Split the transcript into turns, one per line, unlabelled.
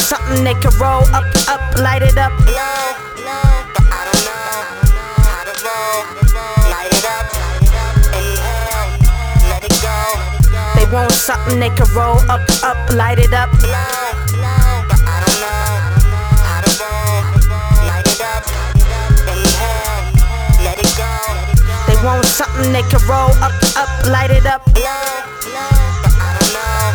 something they can roll up, light it up.
But I don't know how to roll, light it up, inhale, let it go.
They want something they can roll up, light it up.
But I don't know how to roll, light it up, inhale, let it go.
They want something they can roll up, light it up.